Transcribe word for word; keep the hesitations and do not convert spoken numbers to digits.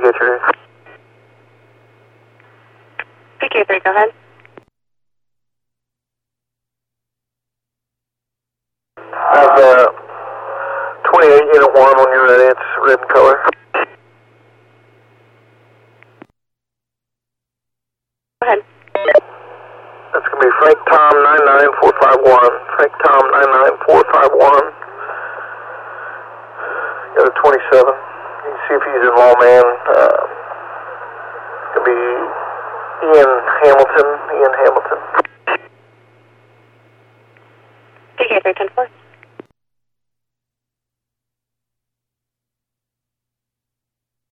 K three. P K three, go ahead. I have uh, twenty-eight unit one when you're ready. It's red in color. Go ahead. That's going to be Frank Tom nine nine four five one. Frank Tom nine nine four five one. Got a twenty-seven. You can see if he's in lawman. Uh, it's going to be Ian Hamilton. Ian Hamilton. P K three ten four.